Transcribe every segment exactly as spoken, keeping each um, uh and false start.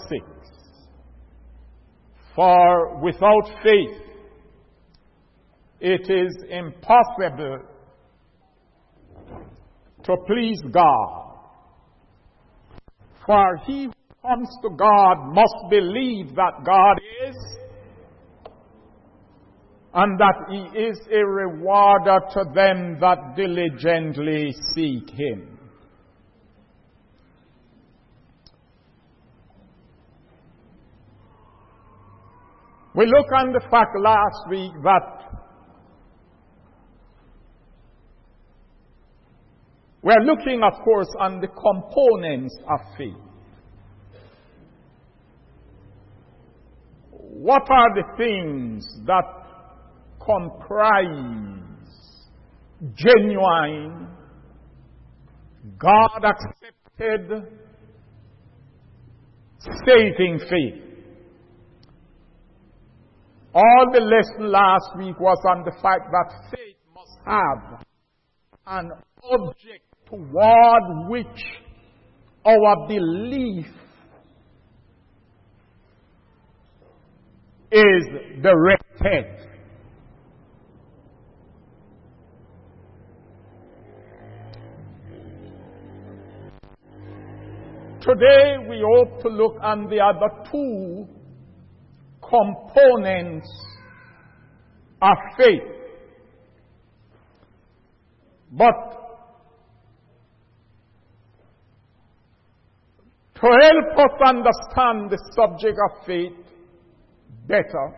six. For without faith, it is impossible to please God. For he who comes to God must believe that God is, and that he is a rewarder to them that diligently seek him. We looked on the fact last week that we're looking, of course, on the components of faith. What are the things that comprise genuine, God-accepted, saving faith? All the lesson last week was on the fact that faith must have an object toward which our belief is directed. Today we hope to look on the other two components of faith. But to help us understand the subject of faith better,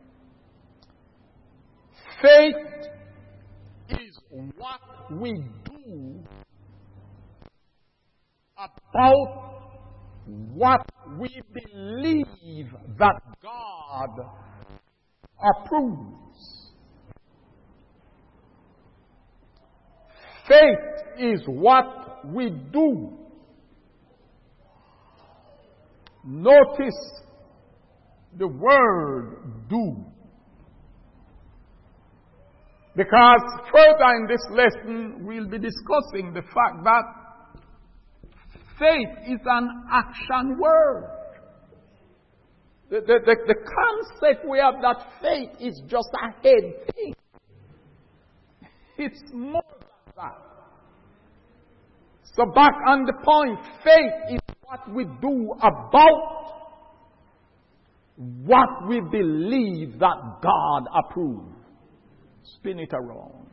faith is what we do about what we believe that God approves. Faith is what we do. Notice the word do. Because further in this lesson, we'll be discussing the fact that faith is an action word. The, the, the, the concept we have that faith is just a head thing. It's more than that. So back on the point, faith is what we do about what we believe that God approves. Spin it around.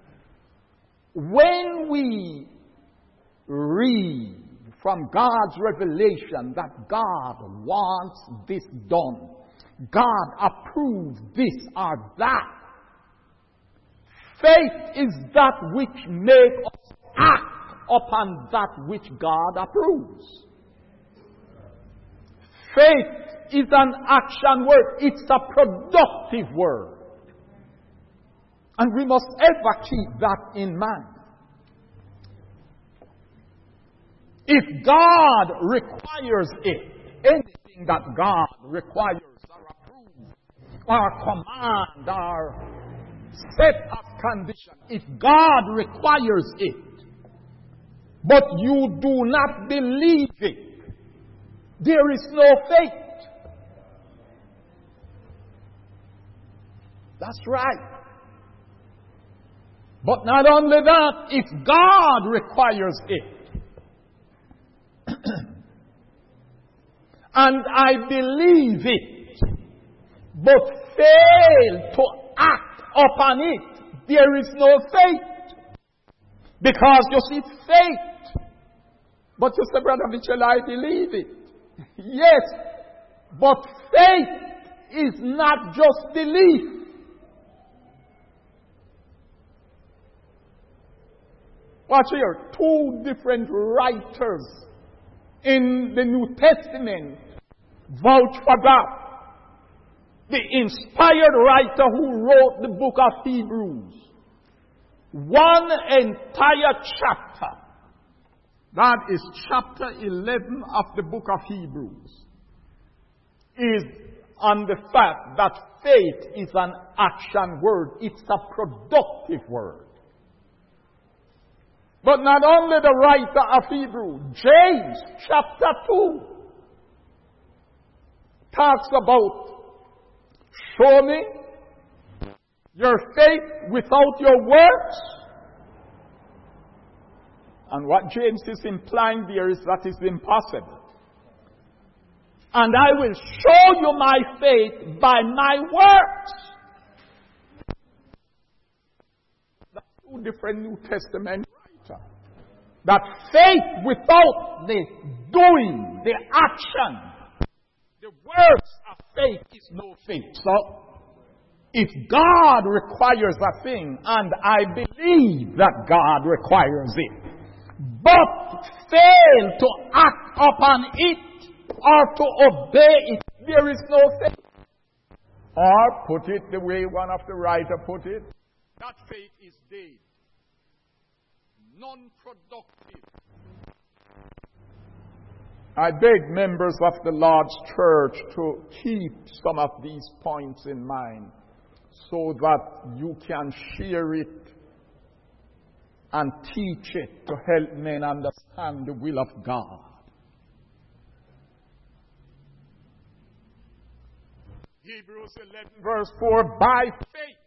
When we read from God's revelation that God wants this done, God approves this or that, faith is that which makes us act upon that which God approves. Faith is an action word. It's a productive word. And we must ever keep that in mind. If God requires it, anything that God requires or approves, or command, or set of condition, if God requires it, but you do not believe it, there is no faith. That's right. But not only that, if God requires it, and I believe it, but fail to act upon it, there is no faith. Because you see, faith. But you say, Brother Mitchell, I believe it. Yes, but faith is not just belief. Watch here, two different writers in the New Testament vouch for that. The inspired writer who wrote the book of Hebrews, one entire chapter, that is chapter eleven of the book of Hebrews, is on the fact that faith is an action word. It's a productive word. But not only the writer of Hebrews, James chapter two, talks about show me your faith without your works. And what James is implying there is that it's impossible. And I will show you my faith by my works. That's two different New Testament writers. That faith without the doing, the action, the works of faith is no faith. So, if God requires a thing, and I believe that God requires it, but fail to act upon it or to obey it, there is no faith. Or put it the way one of the writers put it, that faith is dead, non-productive. I beg members of the Lord's church to keep some of these points in mind so that you can share it and teach it to help men understand the will of God. Hebrews eleven verse four, by faith.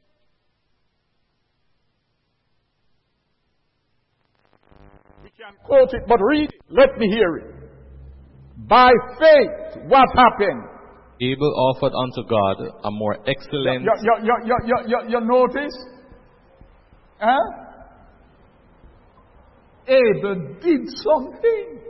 We can quote it, but read it. Let me hear it. By faith, what happened? Abel offered unto God a more excellent... You, you, you, you, you, you, you notice? Huh? Abel did something.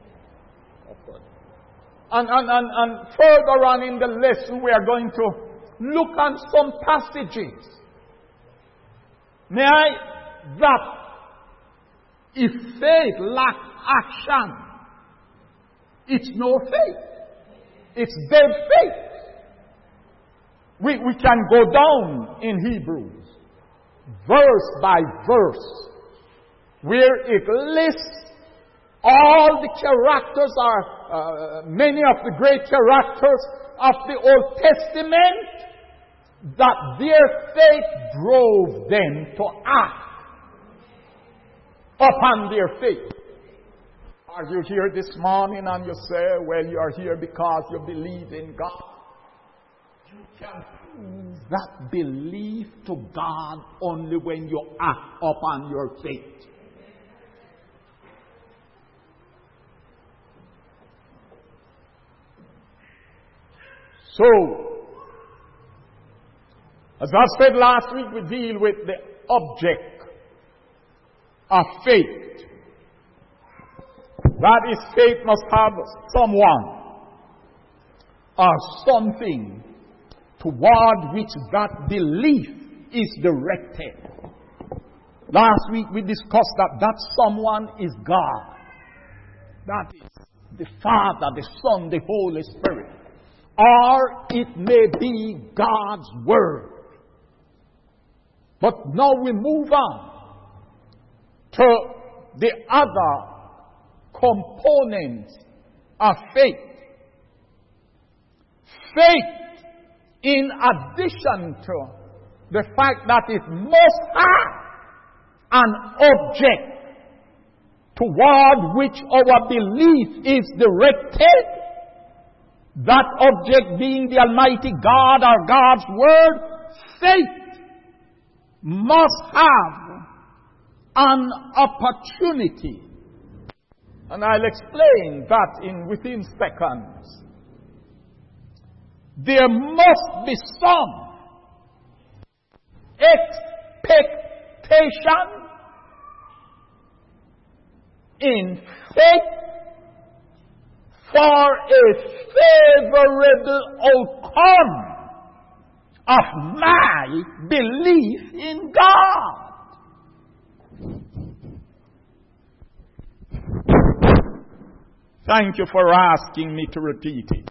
And, and, and, and further on in the lesson, we are going to look at some passages. May I? That if faith lacks action, it's no faith. It's dead faith. We, we can go down in Hebrews, verse by verse, where it lists all the characters, are uh, many of the great characters of the Old Testament, that their faith drove them to act upon their faith. Are you here this morning and you say, well, you are here because you believe in God? You can prove that belief to God only when you act upon your faith. So, as I said last week, we deal with the object of faith. That is, faith must have someone or something toward which that belief is directed. Last week we discussed that that someone is God. That is the Father, the Son, the Holy Spirit. Or it may be God's Word. But now we move on to the other components of faith. Faith, in addition to the fact that it must have an object toward which our belief is directed, that object being the Almighty God or God's Word, faith must have an opportunity. And I'll explain that in within seconds. There must be some expectation in faith for a favorable outcome of my belief in God. Thank you for asking me to repeat it.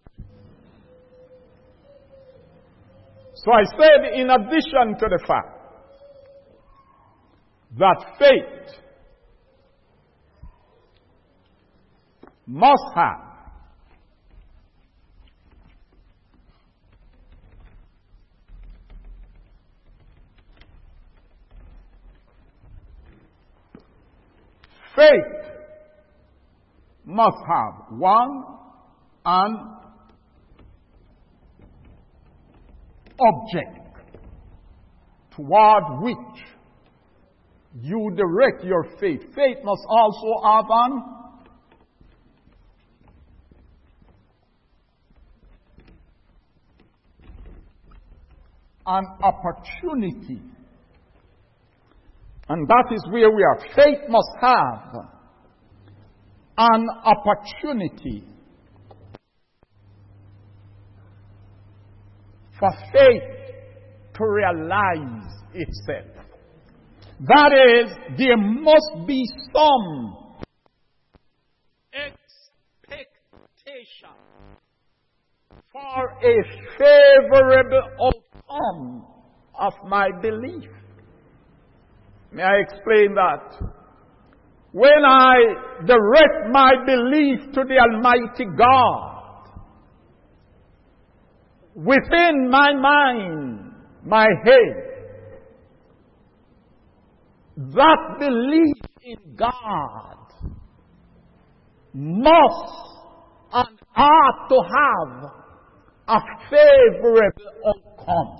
So I said, in addition to the fact that faith must have faith must have one, an object toward which you direct your faith. Faith must also have an an opportunity. And that is where we are. Faith must have an opportunity for faith to realize itself. That is, there must be some expectation for a favorable outcome of my belief. May I explain that? When I direct my belief to the Almighty God, within my mind, my head, that belief in God must and ought to have a favorable outcome.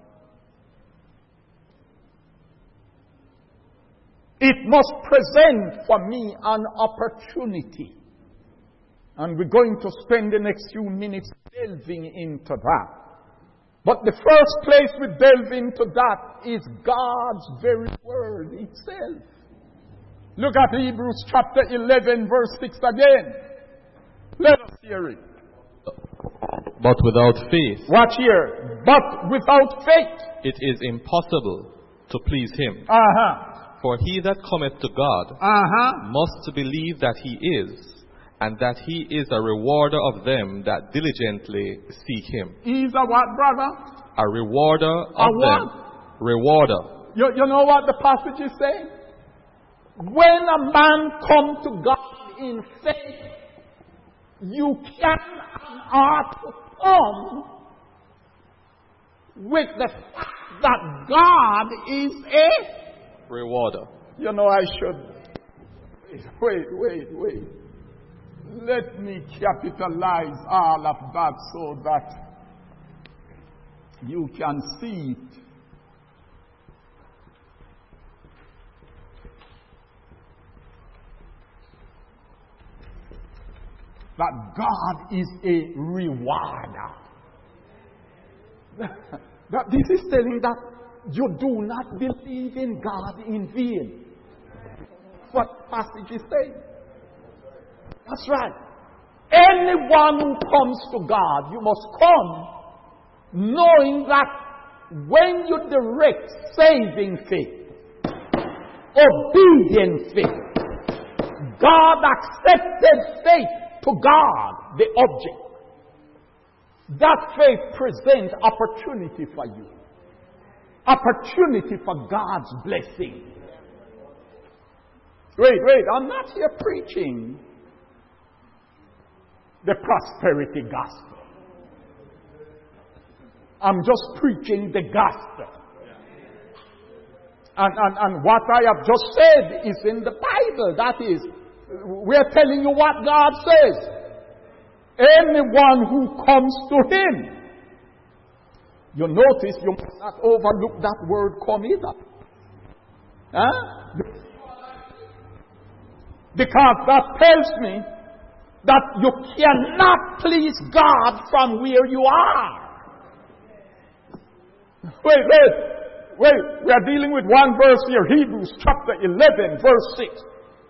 It must present for me an opportunity. And we're going to spend the next few minutes delving into that. But the first place we delve into that is God's very word itself. Look at Hebrews chapter eleven, verse six again. Let us hear it. But without faith, watch here. But without faith, it is impossible to please Him. Uh-huh. For he that cometh to God uh-huh. must believe that He is, and that He is a rewarder of them that diligently seek Him. He's a what, brother? A rewarder of a them. What? Rewarder. You, you know what the passage is saying? When a man comes to God in faith, you can and ought to come with the fact that God is a rewarder. You know, I should. Wait, wait, wait. Let me capitalize all of that so that you can see it. That God is a rewarder. That this is telling that you do not believe in God in vain. What passage is saying? That's right. Anyone who comes to God, you must come knowing that when you direct saving faith, obedient faith, God accepted faith to God, the object. That faith presents opportunity for you. Opportunity for God's blessing. Wait, wait, I'm not here preaching the prosperity gospel. I'm just preaching the gospel. And, and, and what I have just said is in the Bible. That is, we're telling you what God says. Anyone who comes to Him. You notice you must not overlook that word come either. Huh? Because that tells me that you cannot please God from where you are. Wait, wait, wait. We are dealing with one verse here. Hebrews chapter eleven, verse six.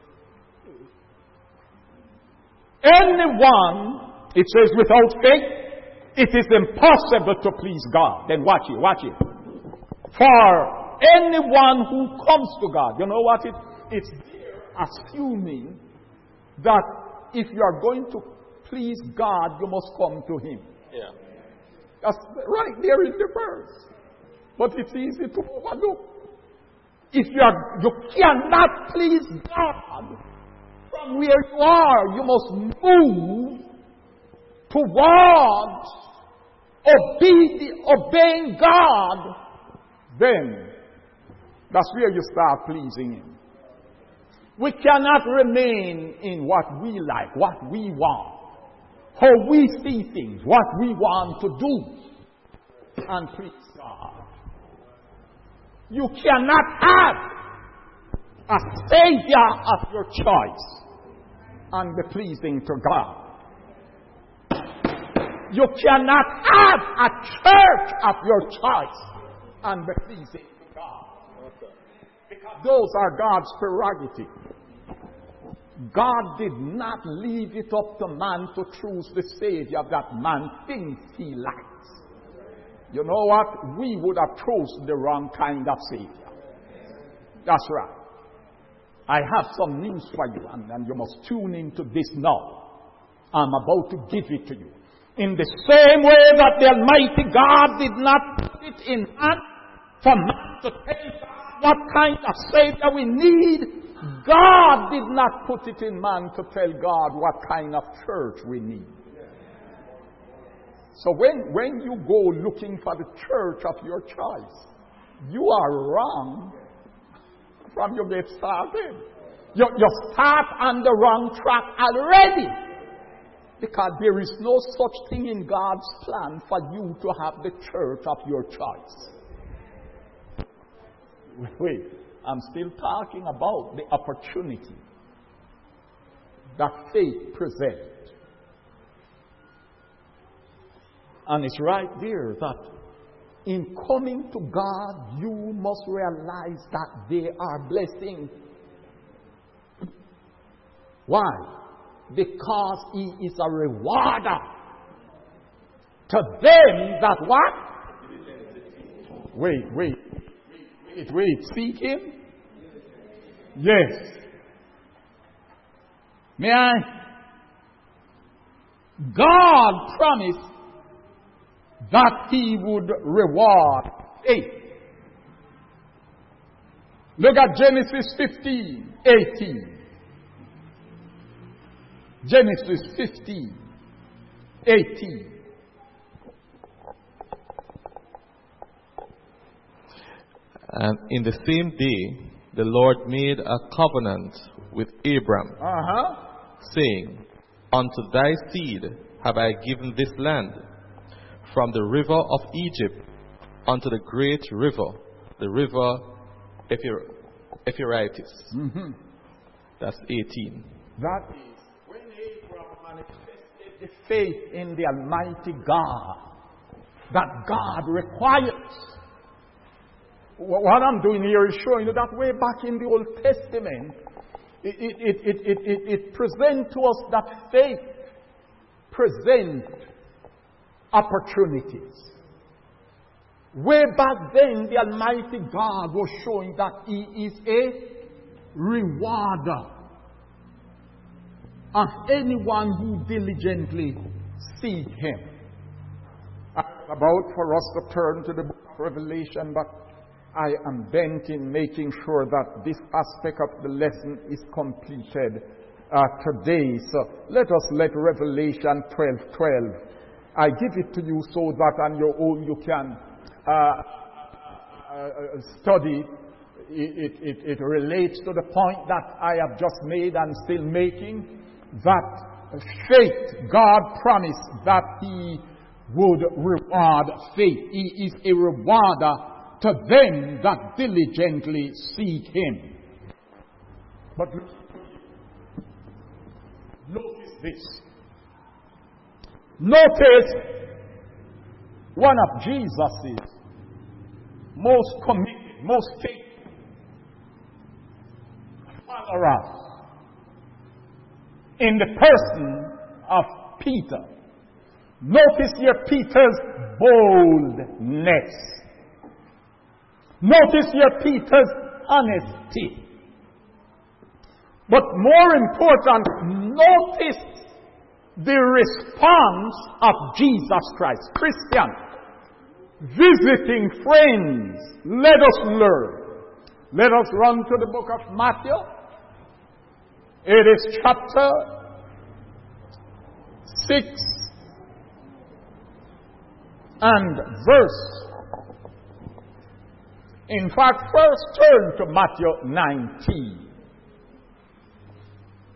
Anyone, it says, without faith, it is impossible to please God. Then watch it, watch it. For anyone who comes to God, you know what it? It's assuming that if you are going to please God, you must come to Him. Yeah. That's right there in the verse. But it's easy to overlook. If you are, you cannot please God from where you are, you must move towards obedi- obeying God. Then that's where you start pleasing Him. We cannot remain in what we like, what we want, how we see things, what we want to do. and please God. You cannot have a Savior of your choice and be pleasing to God. You cannot have a church of your choice and be pleasing to God. Because those are God's prerogative. God did not leave it up to man to choose the Savior that man thinks he likes. You know what? We would have chosen the wrong kind of Savior. That's right. I have some news for you, and, and you must tune into this now. I'm about to give it to you. In the same way that the Almighty God did not put it in man for man to tell God what kind of Savior we need, God did not put it in man to tell God what kind of church we need. So when, when you go looking for the church of your choice, you are wrong from you get started. You, you start on the wrong track already. Because there is no such thing in God's plan for you to have the church of your choice. Wait, I'm still talking about the opportunity that faith presents. And it's right there that in coming to God, you must realize that they are blessings. Why? Because He is a rewarder to them that what? Wait, wait, wait, wait. Seek Him? Yes. May I? God promised that He would reward faith. Look at Genesis fifteen, eighteen. Genesis fifteen, eighteen. And in the same day, the Lord made a covenant with Abram, Uh-huh. saying, Unto thy seed have I given this land, from the river of Egypt unto the great river, the river Ephir- Euphrates. Mm-hmm. That's eighteen. That is when Abraham manifested the faith in the Almighty God that God requires. What I'm doing here is showing you that way back in the Old Testament, it, it, it, it, it, it presents to us that faith presents opportunities. Way back then, the Almighty God was showing that He is a rewarder of anyone who diligently seek Him. I'm about for us to turn to the book of Revelation, but I am bent in making sure that this aspect of the lesson is completed uh, today. So let us let Revelation twelve twelve. I give it to you so that on your own you can uh, uh, study. It, it, it relates to the point that I have just made and still making, that faith, God promised that He would reward faith. He is a rewarder to them that diligently seek Him. But notice this. Notice one of Jesus' most committed, most faithful followers in the person of Peter. Notice here Peter's boldness. Notice here Peter's honesty. But more important, notice the response of Jesus Christ. Christian, visiting friends, let us learn. Let us run to the book of Matthew. It is chapter six and verse. In fact, first turn to Matthew nineteen.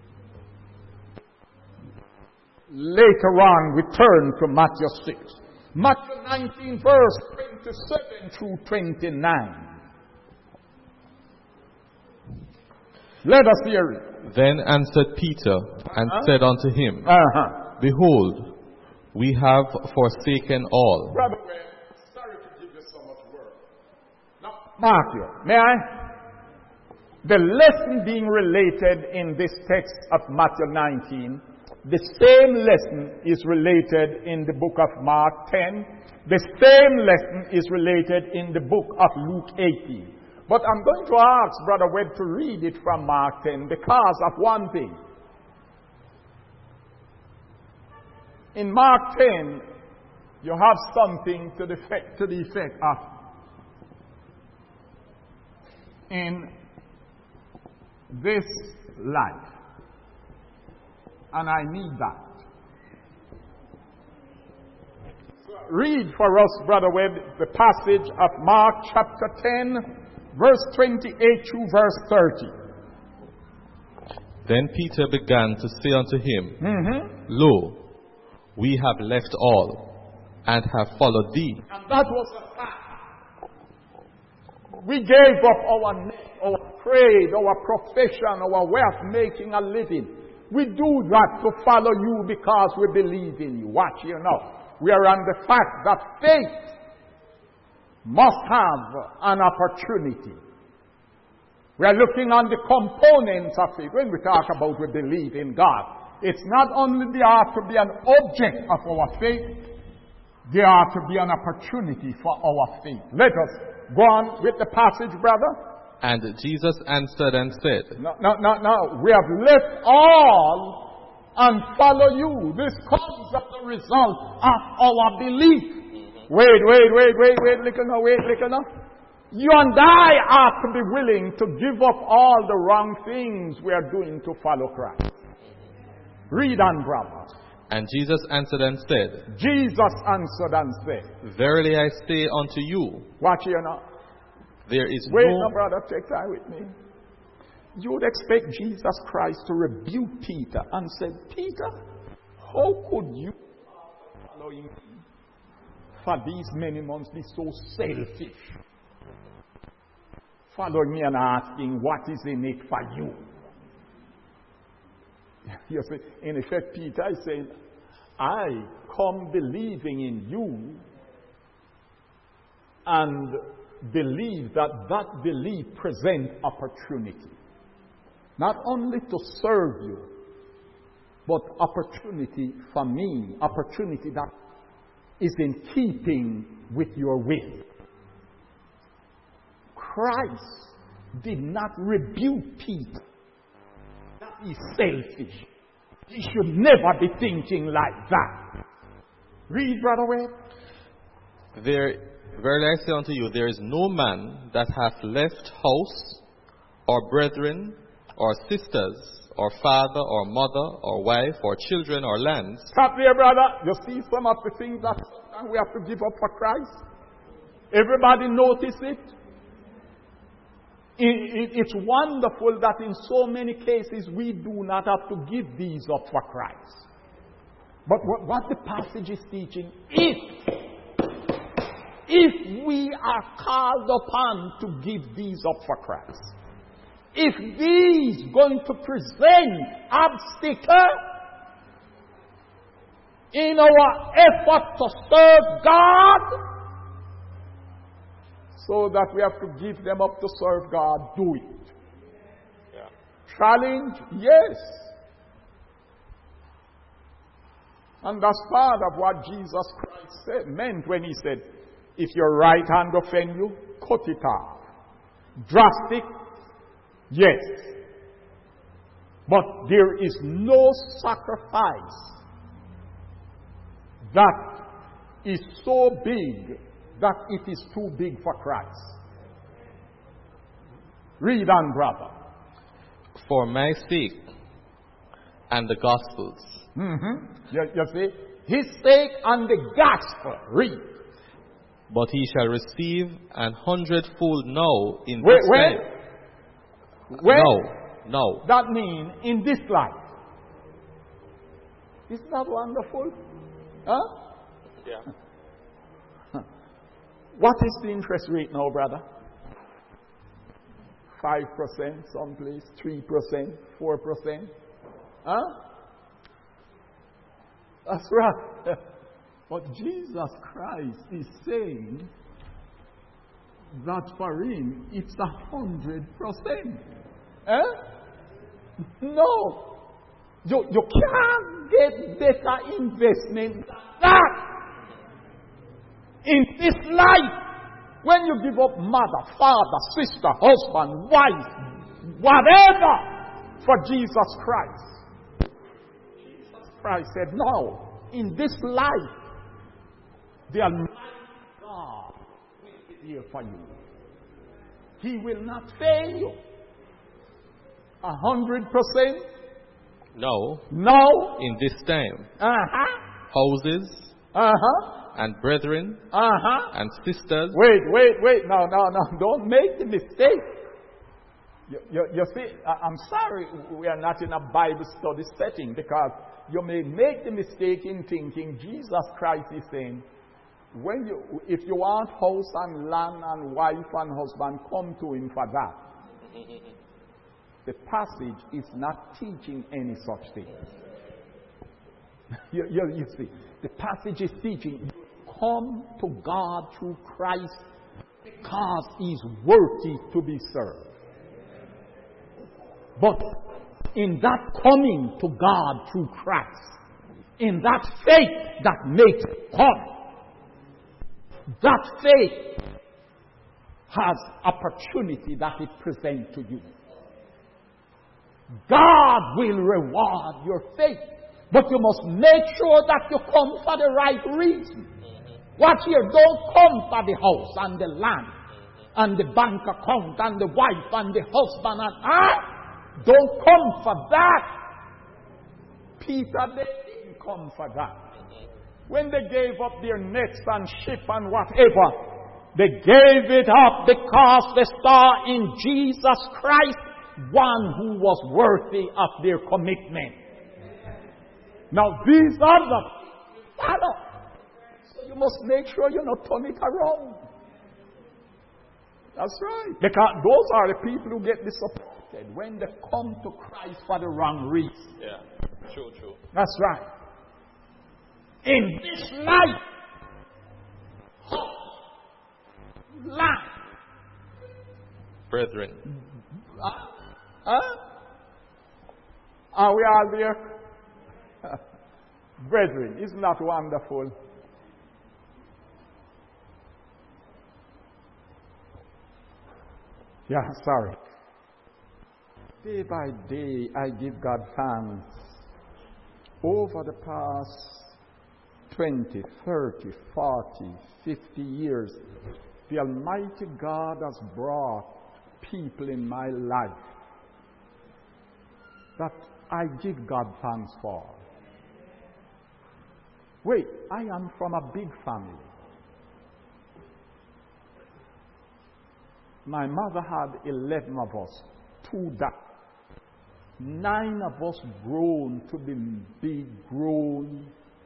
Later on, we turn to Matthew six. Matthew nineteen, verse twenty-seven through twenty-nine. Let us hear it. Then answered Peter and Uh-huh. said unto him, Uh-huh. Behold, we have forsaken all. Brother, sorry to give you so much work. Now, Matthew, may I? The lesson being related in this text of Matthew nineteen, the same lesson is related in the book of Mark ten. The same lesson is related in the book of Luke eighteen. But I'm going to ask Brother Webb to read it from Mark ten because of one thing. In Mark ten, you have something to the effect, to the effect of in this life. And I need that. So read for us, Brother Webb, the passage of Mark chapter ten, verse twenty-eight through verse thirty. Then Peter began to say unto him, Mm-hmm. Lo, we have left all, and have followed thee. And that was a fact. We gave up our name, our trade, our profession, our way of making a living. We do that to follow you because we believe in you. Watch here now. We are on the fact that faith must have an opportunity. We are looking on the components of it. When we talk about we believe in God, it's not only there ought to be an object of our faith, there ought to be an opportunity for our faith. Let us go on with the passage, brother. And Jesus answered and said, No, no, no, no. We have left all and follow you. This comes as a result of our belief. Wait, wait, wait, wait, wait, little now, wait, little now. You and I are to be willing to give up all the wrong things we are doing to follow Christ. Read on, brother. And Jesus answered and said, Jesus answered and said, Verily I say unto you, watch here now. there is Wait, no... no, brother, take time with me. You would expect Jesus Christ to rebuke Peter and say, Peter, how could you, following me for these many months, be so selfish? Following me and asking, what is in it for you? You see, in effect, Peter is saying, I come believing in you and believe that that belief presents opportunity. Not only to serve you, but opportunity for me, opportunity that is in keeping with your will. Christ did not rebuke Peter. That is selfish. He should never be thinking like that. Read, Brother Webb. There, verily I say unto you, there is no man that hath left house, or brethren, or sisters, or father, or mother, or wife, or children, or lands. Stop there, brother. You see some of the things that we have to give up for Christ? Everybody notice it? It, it? It's wonderful that in so many cases we do not have to give these up for Christ. But what, what the passage is teaching, if, if we are called upon to give these up for Christ, if these going to present obstacle in our effort to serve God, so that we have to give them up to serve God, do it. Yeah. Challenge, yes. And that's part of what Jesus Christ said, meant when he said, if your right hand offend you, cut it off. Drastic, yes. But there is no sacrifice that is so big that it is too big for Christ. Read on, brother. For my sake and the gospel's. Mm-hmm. You, you see? His sake and the gospel. Read. But he shall receive an hundredfold now in Wait, this when? life. When? No, no. That means in this life. Isn't that wonderful? Huh? Yeah. What is the interest rate now, brother? five percent someplace, three percent, four percent. Huh? That's right. But Jesus Christ is saying that for him it's a hundred percent. Eh? No. You, you can't get better investment than that. In this life, when you give up mother, father, sister, husband, wife, whatever, for Jesus Christ. Jesus Christ said, no, in this life, the Almighty God will be here for you. He will not fail you. A hundred percent? No. No. In this time, Uh-huh. houses Uh-huh. and brethren Uh-huh. and sisters. Wait, wait, wait. No, no, no. Don't make the mistake. You, you, you see, I, I'm sorry we are not in a Bible study setting, because you may make the mistake in thinking Jesus Christ is saying, when you, if you want house and land and wife and husband, come to him for that. The passage is not teaching any such thing. you, you, you see, the passage is teaching, come to God through Christ because He's worthy to be served. But in that coming to God through Christ, in that faith that makes it come, that faith has opportunity that it presents to you. God will reward your faith. But you must make sure that you come for the right reason. Watch here, don't come for the house and the land and the bank account and the wife and the husband and ah, don't come for that. Peter, they didn't come for that. When they gave up their nets and ship and whatever, they gave it up because they saw in Jesus Christ one who was worthy of their commitment. Now these others follow. So you must make sure you not turn it around. That's right. Because those are the people who get disappointed when they come to Christ for the wrong reason. Yeah, true, true. That's right. In this life, hope, life, Brethren. Huh? Huh? Are we all there? Brethren, isn't that wonderful? Yeah, sorry. Day by day, I give God thanks. Over the past twenty, thirty, forty, fifty years, the Almighty God has brought people in my life that I give God thanks for. Wait, I am from a big family. My mother had eleven of us, two died. Nine of us grown to be big, grown,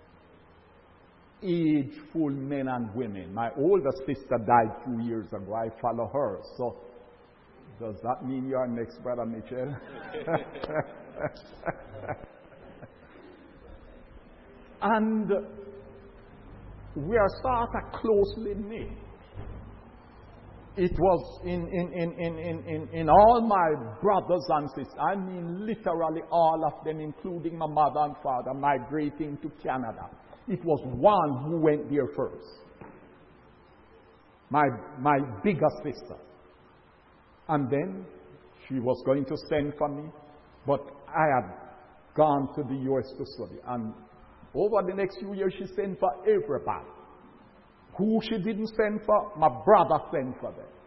ageful men and women. My older sister died two years ago. I follow her. So, does that mean you are next, Brother Mitchell? And we are sort of closely knit. It was in, in, in, in, in, in, in all my brothers and sisters, I mean literally all of them, including my mother and father, migrating to Canada. It was one who went there first. My, my bigger sister. And then she was going to send for me, but I had gone to the U S to study. And over the next few years, she sent for everybody. Who she didn't send for, my brother sent for them.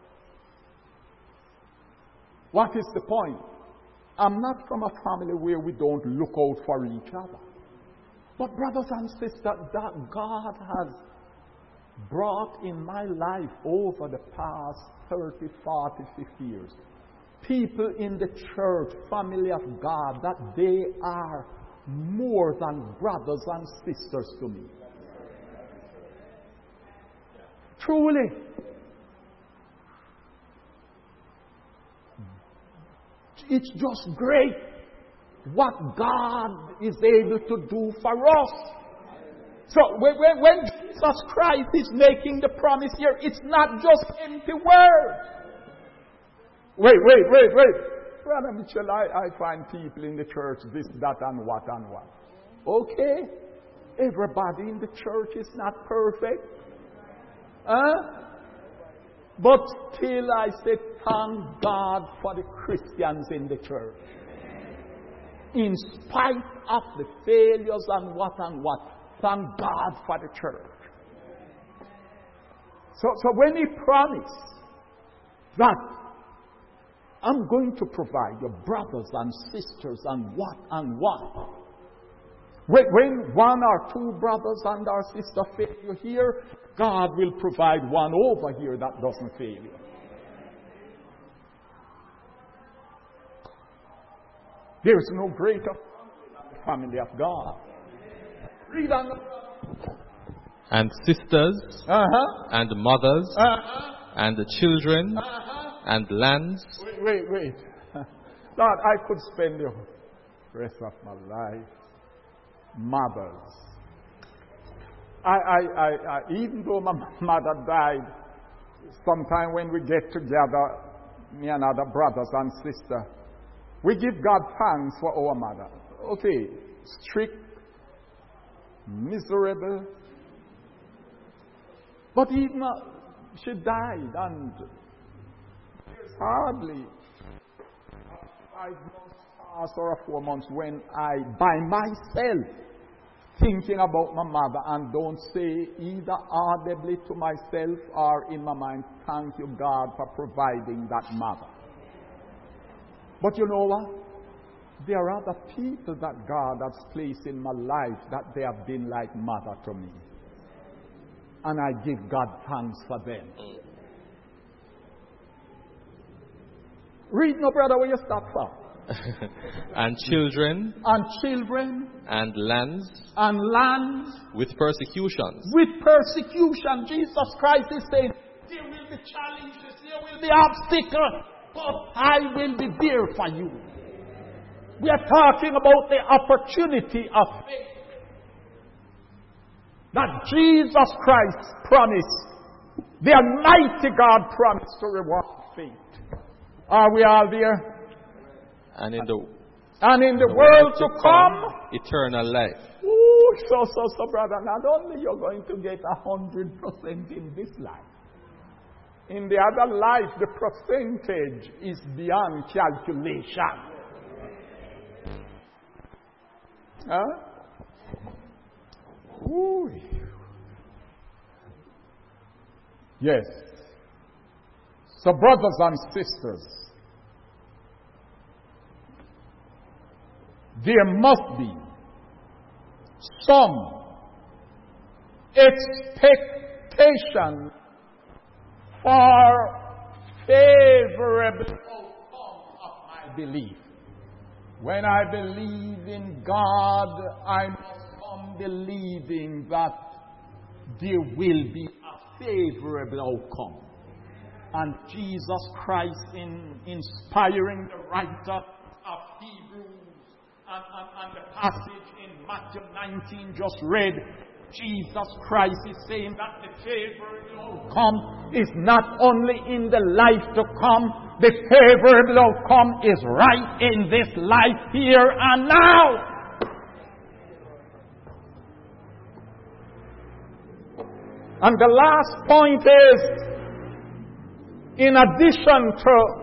What is the point? I'm not from a family where we don't look out for each other. But brothers and sisters, that God has brought in my life over the past thirty, forty, fifty years, people in the church, family of God, that they are more than brothers and sisters to me. Truly, it's just great what God is able to do for us. So when, when, when Jesus Christ is making the promise here, it's not just empty words. Wait, wait, wait, wait. Brother Mitchell, I, I find people in the church this, that, and what, and what. Okay. Everybody in the church is not perfect. Huh? But still I say, thank God for the Christians in the church. In spite of the failures and what and what, thank God for the church. So, so when He promised that I'm going to provide your brothers and sisters and what and what, when, when one or two brothers and our sister fail you here, God will provide one over here that doesn't fail you. There is no greater family of God. Read on. And sisters, Uh-huh. and mothers, Uh-huh. and the children, Uh-huh. and lands. Wait, wait, wait. Lord, I could spend the rest of my life. Mothers. I, I, I, I, even though my mother died, sometime when we get together, me and other brothers and sisters, we give God thanks for our mother. Okay, strict, miserable, but even uh, she died, and there's hardly five months or four months when I, by myself, thinking about my mother and don't say either audibly to myself or in my mind, thank you, God, for providing that mother. But you know what? There are other people that God has placed in my life that they have been like mother to me. And I give God thanks for them. Read, no brother, where you start from. And children, And children, and lands, and lands, with persecutions. with persecution. Jesus Christ is saying, there will be challenges, there will be obstacles, but I will be there for you. We are talking about the opportunity of faith that Jesus Christ promised. The Almighty God promised to reward faith. Are we all there? And in the, And in the, the world to come, eternal life. ooh, so, so, so, brother, not only you're going to get a hundred percent in this life, in the other life, the percentage is beyond calculation. Huh? Ooh. Yes. So, brothers and sisters, there must be some expectation for favorable outcome of my belief. When I believe in God, I must come believing that there will be a favorable outcome. And Jesus Christ, in inspiring the writer of Hebrews, and, and, and the passage in Matthew nineteen just read, Jesus Christ is saying that the favorable outcome is not only in the life to come, the favorable outcome is right in this life here and now. And the last point is, in addition to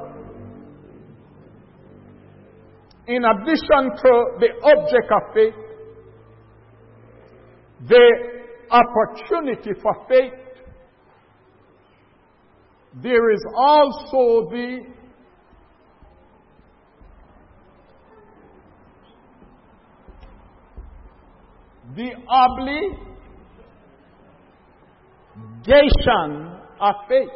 in addition to the object of faith, the opportunity for faith, there is also the the obligation of faith.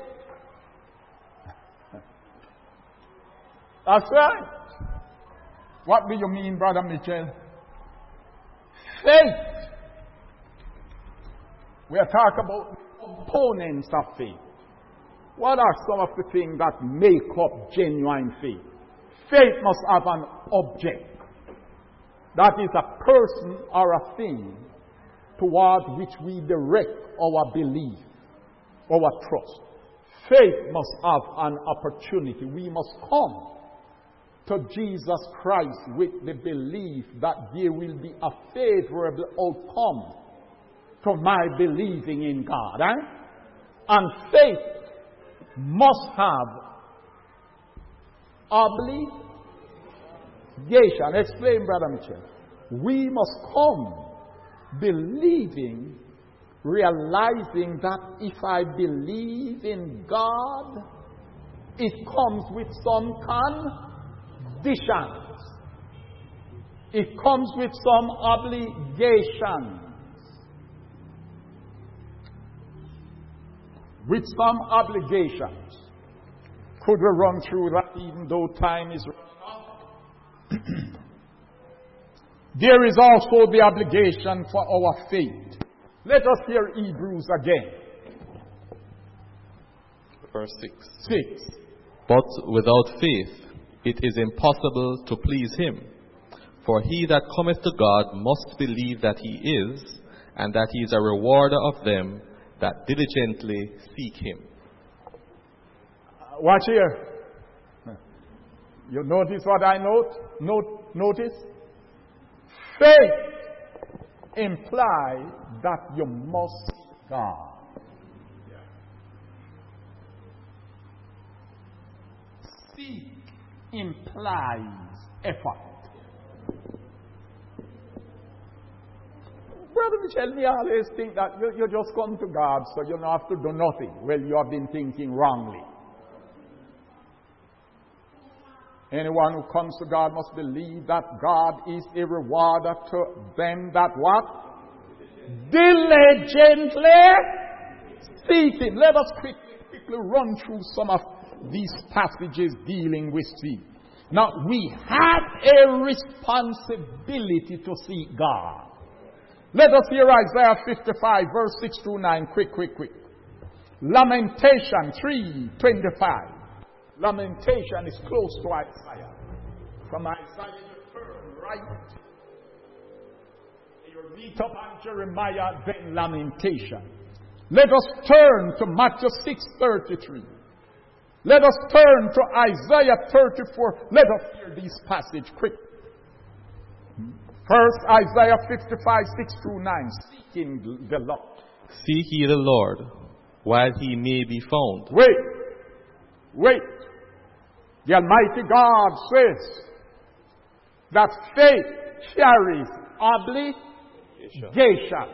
That's right. What do you mean, Brother Mitchell? Faith. We are talking about components of faith. What are some of the things that make up genuine faith? Faith must have an object. That is a person or a thing toward which we direct our belief, our trust. Faith must have an opportunity. We must come to Jesus Christ with the belief that there will be a favorable outcome to my believing in God. Eh? And faith must have obligation. Explain, Brother Mitchell. We must come believing, realizing that if I believe in God, it comes with some conditions. It comes with some obligations. With some obligations. Could we run through that even though time is running out? There is also the obligation for our faith. Let us hear Hebrews again. Verse six. Six. But without faith it is impossible to please him. For he that cometh to God must believe that he is, and that he is a rewarder of them that diligently seek him. Uh, watch here. You notice what I note? Note notice? Faith implies that you must seek God. Seek implies effort. Brother Michel, we always think that you, you just come to God so you don't have to do nothing. Well, you have been thinking wrongly. Anyone who comes to God must believe that God is a rewarder to them that what? Diligently seek Him. Let us quickly, quickly run through some of these passages dealing with seek. Now, we have a responsibility to seek God. Let us hear Isaiah fifty-five, verse six through nine. Quick, quick, quick. Lamentation three twenty-five. Lamentation is close to Isaiah. From Isaiah you turn right. You read up on Jeremiah, then Lamentation. Let us turn to Matthew six thirty-three. Let us turn to Isaiah thirty-four. Let us hear this passage quick. First, Isaiah fifty-five, six through nine. Seeking the Lord. Seek ye the Lord while he may be found. Wait. Wait. The Almighty God says that faith carries obligation.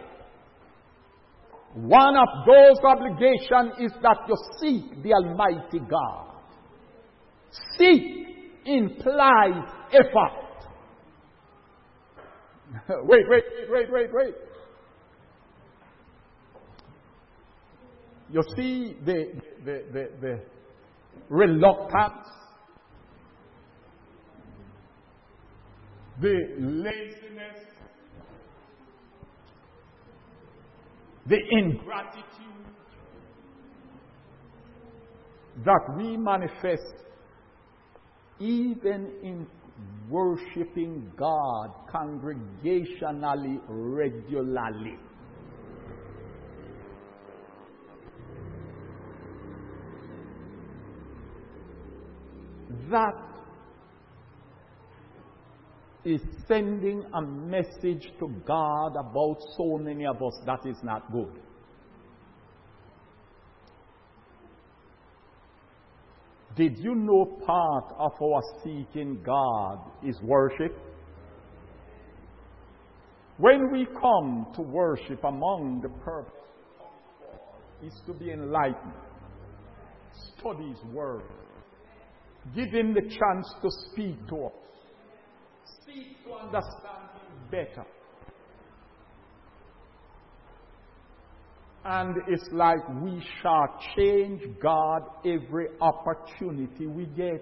One of those obligations is that you seek the Almighty God. Seek implies effort. wait, wait, wait, wait, wait. You see the, the, the, the reluctance, the laziness, the ingratitude that we manifest even in worshiping God congregationally, regularly. That is sending a message to God about so many of us that is not good. Did you know part of our seeking God is worship? When we come to worship, among the purpose is to be enlightened, study His Word, give Him the chance to speak to us, seek to understand Him better. And it's like we shall change God every opportunity we get.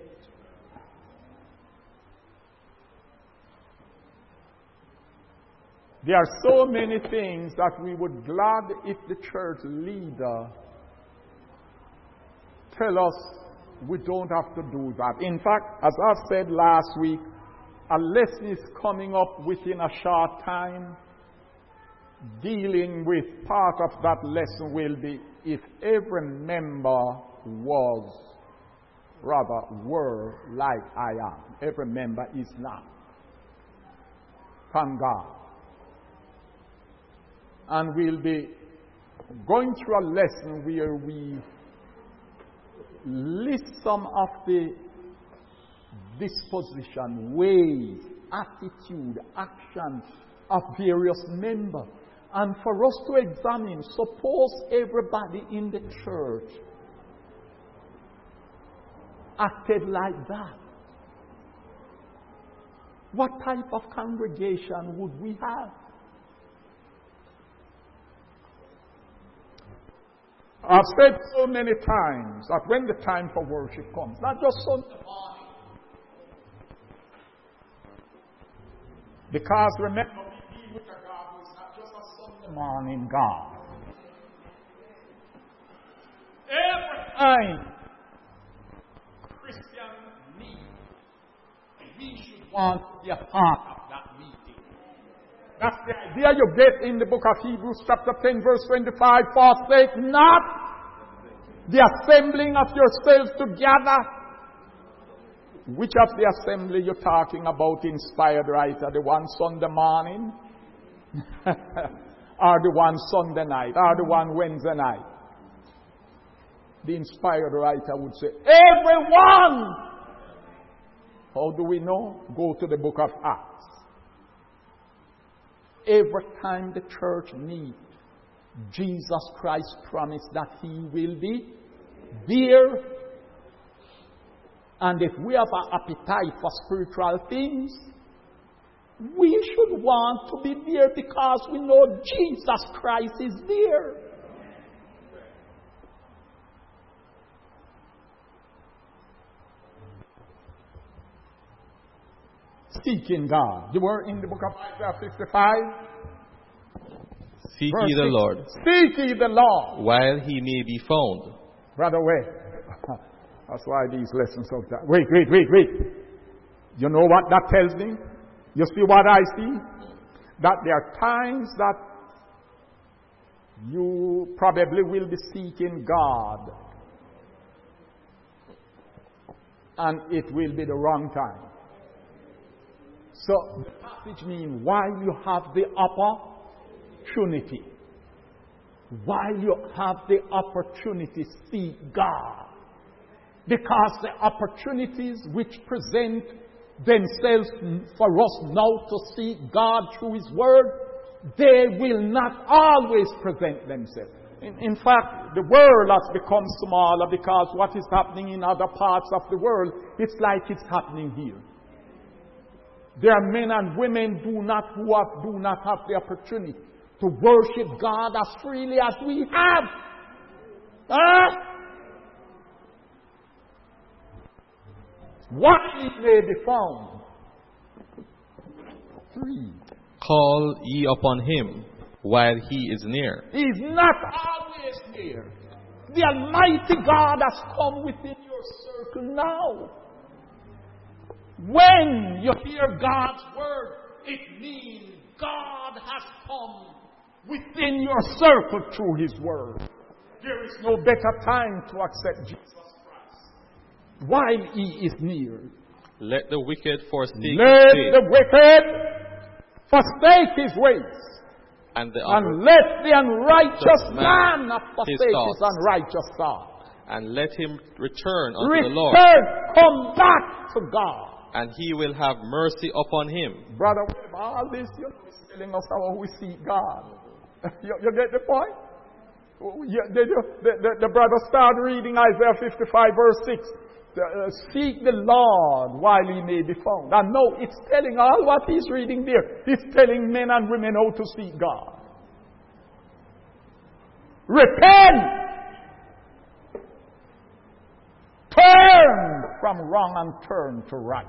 There are so many things that we would glad if the church leader tell us we don't have to do that. In fact, as I said last week, a lesson is coming up within a short time. Dealing with part of that lesson will be if every member was, rather were like I am. Every member is not. Thank God. And we'll be going through a lesson where we list some of the disposition, ways, attitude, actions of various members. And for us to examine, suppose everybody in the church acted like that. What type of congregation would we have? I've said so many times that when the time for worship comes, not just Sunday morning, because remember, we deal with a God who is not just a Sunday morning God. Every time Christian needs, we should want to be a part of that meeting. That's the idea you get in the book of Hebrews chapter ten verse twenty-five. Forsake not the assembling of yourselves together. Which of the assembly you're talking about, inspired writer? The one Sunday morning? Or the one Sunday night? Or the one Wednesday night? The inspired writer would say, everyone! How do we know? Go to the book of Acts. Every time the church meets, Jesus Christ promised that He will be there. And if we have an appetite for spiritual things, we should want to be there because we know Jesus Christ is there. Seeking God. You were in the book of Isaiah fifty-five. Seek ye the Lord. Seek ye the Lord. While He may be found. Brother, wait. That's why these lessons of that. Wait, wait, wait, wait. You know what that tells me? You see what I see? That there are times that you probably will be seeking God. And it will be the wrong time. So, the passage means while you have the opportunity, while you have the opportunity, seek God. Because the opportunities which present themselves for us now to seek God through His Word, they will not always present themselves. In, in fact, the world has become smaller because what is happening in other parts of the world, it's like it's happening here. There are men and women do not, who have, do not have the opportunity to worship God as freely as we have. Huh? What He may be found. Three. Call ye upon Him while He is near. He is not always near. The Almighty God has come within your circle now. When you hear God's word, it means God has come within your circle through His word. There is no better time to accept Jesus Christ while He is near. Let the wicked forsake his Let ways, the wicked forsake his ways. and, the And let the unrighteous man man forsake his his, thoughts. unrighteous thought. and let him return unto Return, the Lord, come back to God. and He will have mercy upon him. Brother, with all this, you know, he's telling us how we seek God. you, you get the point? You, did you, the, the, the brother started reading Isaiah fifty-five verse six. Uh, seek the Lord while He may be found. And no, it's telling all what he's reading there. It's telling men and women how to seek God. Repent! Turn from wrong and turn to right.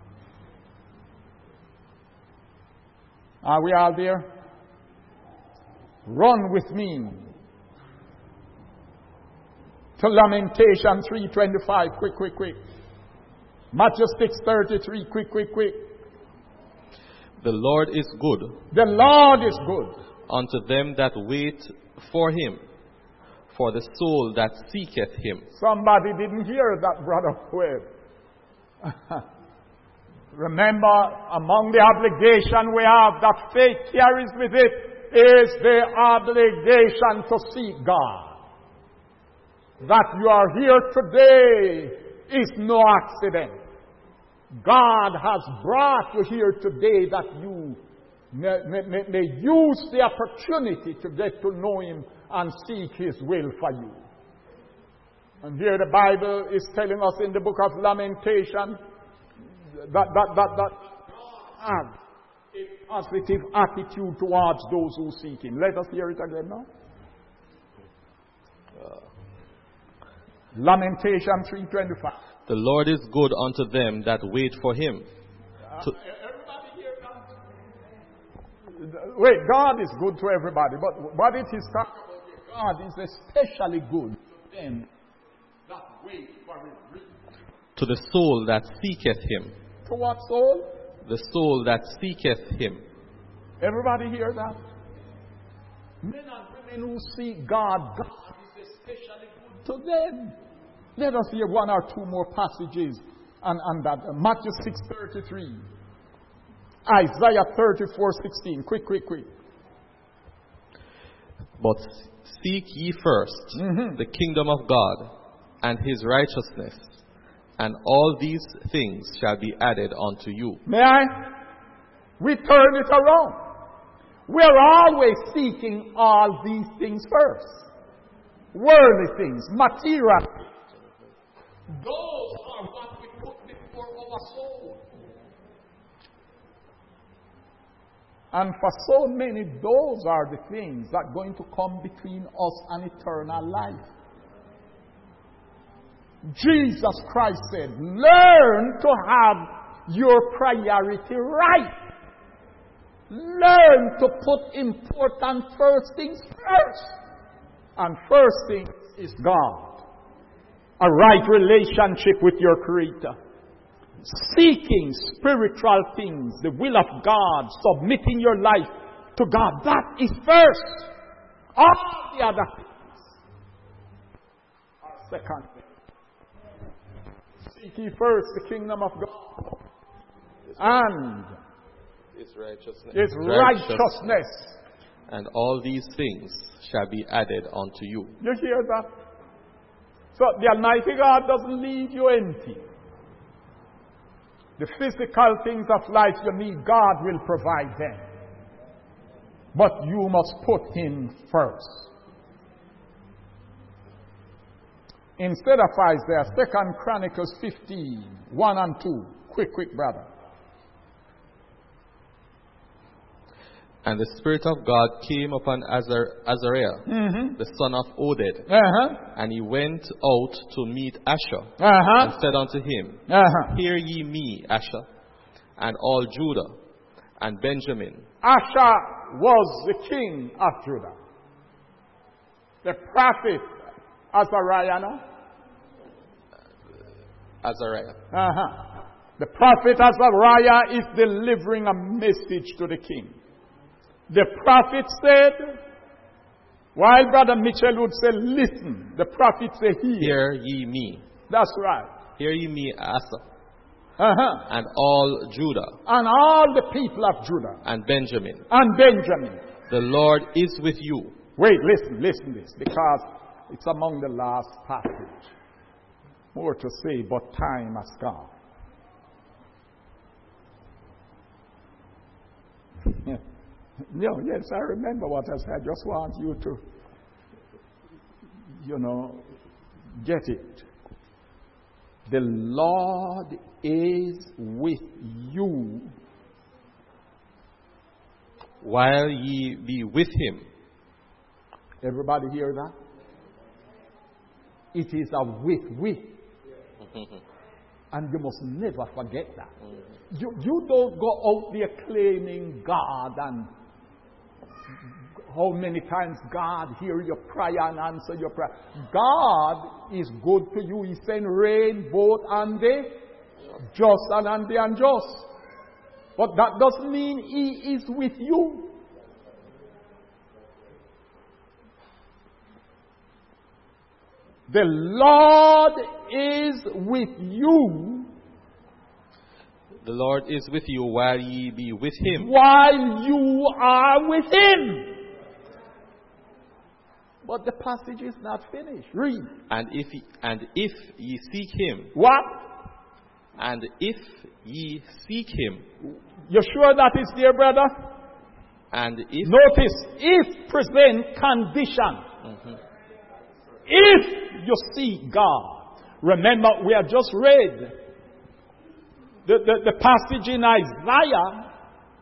Are we all there? Run with me to Lamentation three twenty-five. Quick, quick, quick. Matthew six thirty-three. Quick, quick, quick. The Lord is good The Lord is good unto them that wait for him, for the soul that seeketh him. Somebody didn't hear that, Brother Webb. Remember, among the obligation we have that faith carries with it is the obligation to seek God. That you are here today is no accident. God has brought you here today that you may, may, may, may use the opportunity to get to know Him and seek His will for you. And here the Bible is telling us in the book of Lamentation that that that that God has a positive attitude towards those who seek Him. Let us hear it again now. Uh, Lamentation three twenty-five. The Lord is good unto them that wait for him. Uh, everybody hear that? Wait, God is good to everybody, but what it is talking about, God is especially good to them that wait for His. To the soul that seeketh him. To what soul? The soul that seeketh him. Everybody hear that? Men and women who seek God, God is especially good to them. Let us hear one or two more passages and, and that. Uh, Matthew six thirty-three. Isaiah thirty-four sixteen. Quick, quick, quick. But seek ye first mm-hmm. the kingdom of God and his righteousness, and all these things shall be added unto you. May I? We turn it around. We are always seeking all these things first. Worldly things, material things. Those are what we put before our soul. And for so many, those are the things that are going to come between us and eternal life. Jesus Christ said, learn to have your priority right. Learn to put important first things first. And first thing is God. A right relationship with your Creator. Seeking spiritual things, the will of God, submitting your life to God. That is first. All the other things are second. Seek ye first the kingdom of God and His righteousness. His righteousness. And all these things shall be added unto you. You hear that? So the Almighty God doesn't leave you empty. The physical things of life you need, God will provide them. But you must put Him first. Instead of Isaiah, Second Chronicles fifteen, one and two. Quick, quick, brother. And the Spirit of God came upon Azar- Azariah, mm-hmm. the son of Oded. Uh-huh. And he went out to meet Asher, uh-huh. and said unto him, uh-huh. Hear ye me, Asher, and all Judah, and Benjamin. Asher was the king of Judah. The prophet Azariah, no? Azariah. Uh-huh. The prophet Azariah is delivering a message to the king. The prophet said, while Brother Mitchell would say, listen, the prophet said, hear. Hear ye me. That's right. Hear ye me, Asa. Uh-huh. And all Judah. And all the people of Judah. And Benjamin. And Benjamin. The Lord is with you. Wait, listen, listen this, because it's among the last passage. More to say, but time has gone. No, yes, I remember what I said. I just want you to, you know, get it. The Lord is with you while ye be with him. Everybody hear that? It is a with, with. And you must never forget that. You, you don't go out there claiming God and how many times God hear your prayer and answer your prayer. God is good to you. He sends rain both on the just and on the unjust. But that doesn't mean He is with you. The Lord is with you. The Lord is with you while ye be with Him. While you are with Him. But the passage is not finished. Read. And if ye, and if ye seek Him. What? And if ye seek Him. You sure that is there, brother? And if. Notice, if present condition. Mm-hmm. If you seek God. Remember, we have just read the, the, the passage in Isaiah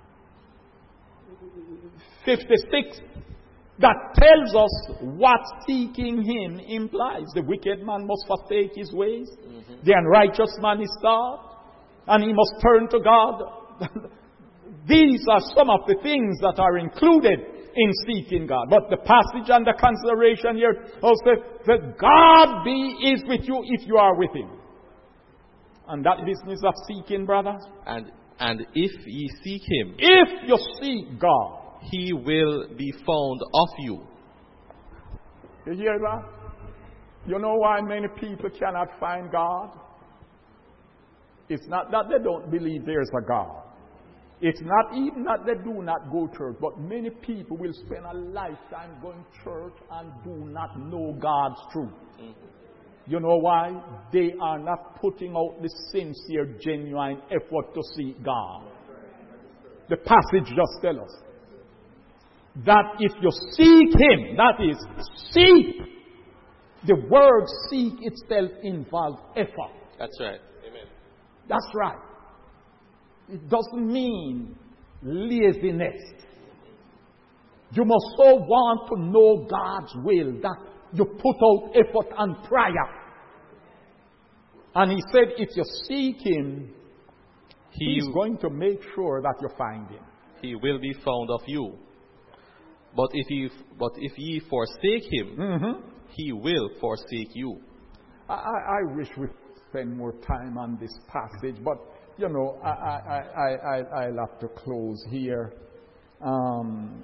fifty-six that tells us what seeking Him implies. The wicked man must forsake his ways. Mm-hmm. The unrighteous man is starved. And he must turn to God. These are some of the things that are included in seeking God. But the passage under consideration here also that God be is with you if you are with Him. And that business of seeking, brothers. And and if ye seek Him. If you seek God. He will be found of you. You hear that? You know why many people cannot find God? It's not that they don't believe there's a God. It's not even that they do not go to church, but many people will spend a lifetime going to church and do not know God's truth. Mm-hmm. You know why? They are not putting out the sincere, genuine effort to seek God. The passage just tells us that if you seek Him, that is, seek. The word seek itself involves effort. That's right. Amen. That's right. It doesn't mean laziness. You must so want to know God's will that you put out effort and prayer. And He said, if you seek Him, he, He's going to make sure that you find Him. He will be found of you. But if ye, but if ye forsake Him, mm-hmm. He will forsake you. I, I wish we spend more time on this passage, but you know, I, I, I, I, I'll have to close here. Um,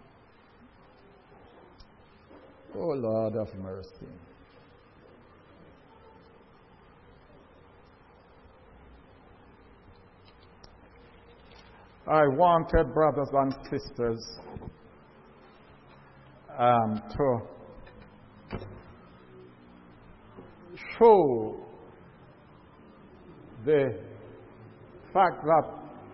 oh, Lord of mercy. I wanted, brothers and sisters, um, to show the fact that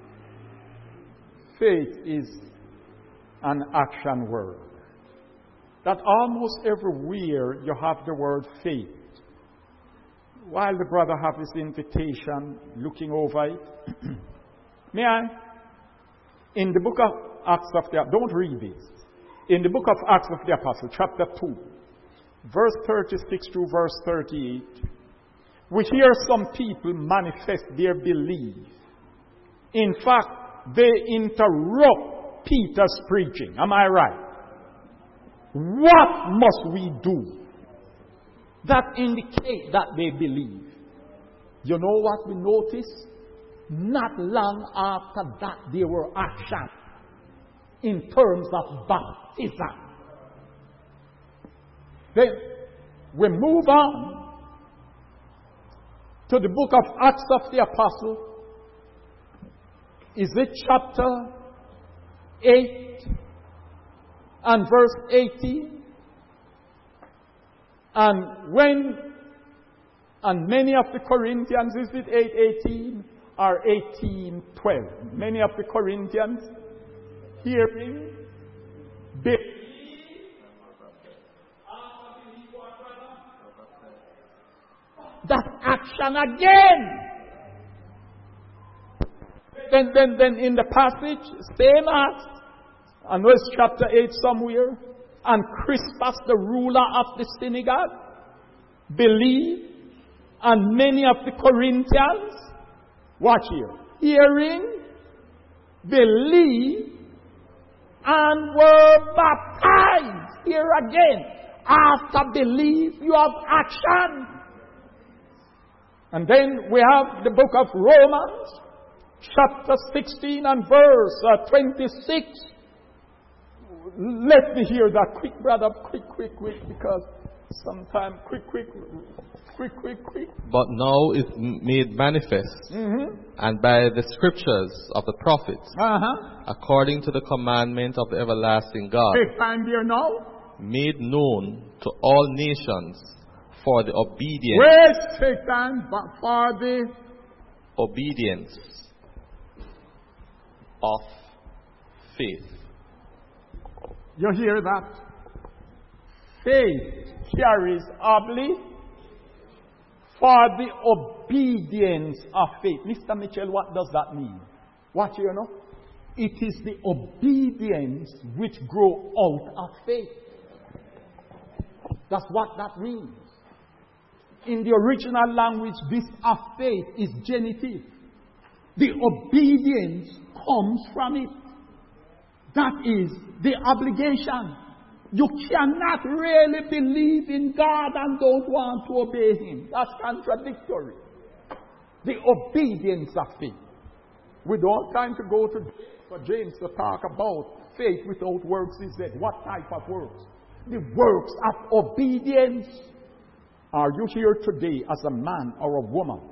faith is an action word. That almost everywhere you have the word faith. While the brother have his invitation, looking over it, may I? In the book of Acts of the Apostles, don't read this. In the book of Acts of the Apostles, chapter two, verse thirty-six through verse thirty-eight, we hear some people manifest their belief. In fact, they interrupt Peter's preaching. Am I right? What must we do? That indicates that they believe. You know what we notice? Not long after that, there were actions in terms of baptism. Then we move on to the book of Acts of the Apostles. Is it chapter eight and verse eighteen? And when, and many of the Corinthians, is it eight eighteen or eighteen twelve? Many of the Corinthians, hearing, believe, that action again. Then, then, then in the passage, same as, I know it's chapter eight somewhere, and Crispus, the ruler of the synagogue, believed, and many of the Corinthians, watch here, hearing, believe, and were baptized. Here again, after belief, you have action. And then we have the book of Romans, chapter sixteen and verse uh, twenty-six. Let me hear that quick, brother, quick, quick, quick, because sometimes quick, quick, quick, quick, quick. But now is made manifest, Mm-hmm. and by the scriptures of the prophets, Uh-huh. according to the commandment of the everlasting God, Take time there now. made known to all nations for the obedience, Where's take time but for the obedience of faith. You hear that? Faith carries obli for the obedience of faith. Mister Mitchell, what does that mean? What you know? It is the obedience which grow out of faith. That's what that means. In the original language, this of faith is genitive. The obedience comes from it. That is the obligation. You cannot really believe in God and don't want to obey Him. That's contradictory. The obedience of faith. We don't have time to go to for James to talk about faith without works. He said, what type of works? The works of obedience. Are you here today as a man or a woman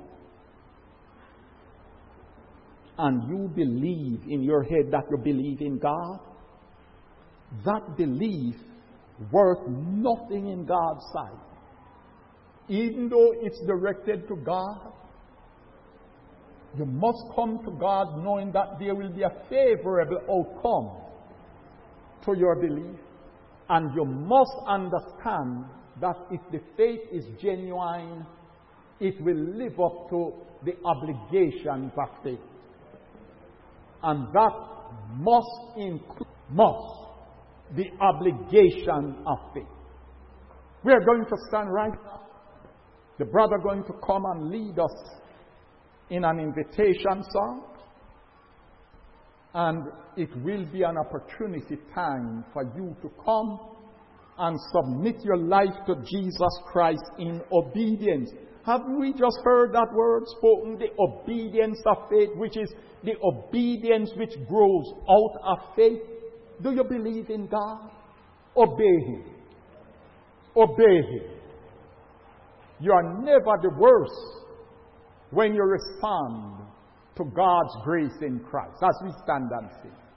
and you believe in your head that you believe in God? That belief worth nothing in God's sight. Even though it's directed to God, you must come to God knowing that there will be a favorable outcome to your belief. And you must understand that if the faith is genuine, it will live up to the obligations of faith. And that must include, must, the obligation of faith. We are going to stand right now. The brother going to come and lead us in an invitation song. And it will be an opportunity time for you to come and submit your life to Jesus Christ in obedience. Have we just heard that word spoken? The obedience of faith, which is the obedience which grows out of faith. Do you believe in God? Obey Him. Obey Him. You are never the worse when you respond to God's grace in Christ. As we stand and sing.